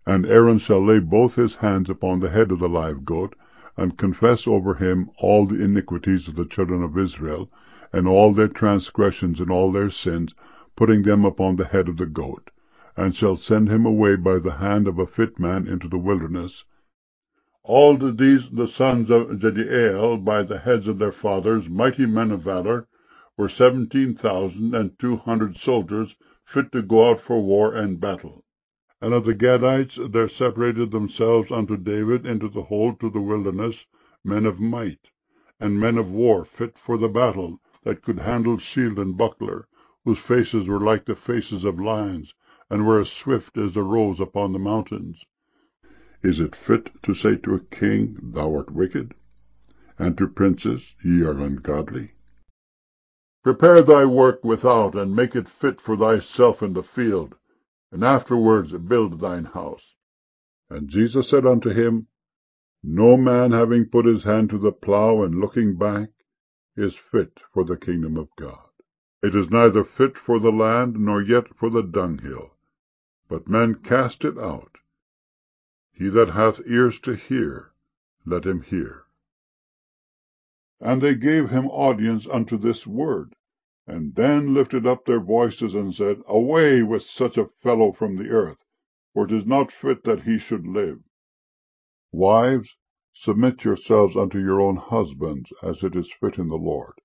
And Aaron shall lay both his hands upon the head of the live goat, and confess over him all the iniquities of the children of Israel, and all their transgressions and all their sins, putting them upon the head of the goat, and shall send him away by the hand of a fit man into the wilderness. All these the sons of Jediael, by the heads of their fathers, mighty men of valor, were 17,200 soldiers, fit to go out for war and battle. And of the Gadites there separated themselves unto David into the hold to the wilderness men of might, and men of war fit for the battle, that could handle shield and buckler, whose faces were like the faces of lions, and were as swift as the roes upon the mountains. Is it fit to say to a king, Thou art wicked? And to princes, Ye are ungodly? Prepare thy work without, and make it fit for thyself in the field, and afterwards build thine house. And Jesus said unto him, No man having put his hand to the plough, and looking back, is fit for the kingdom of God. It is neither fit for the land, nor yet for the dunghill, but men cast it out. He that hath ears to hear, let him hear. And they gave him audience unto this word, and then lifted up their voices, and said, Away with such a fellow from the earth, for it is not fit that he should live. Wives, submit yourselves unto your own husbands, as it is fit in the Lord.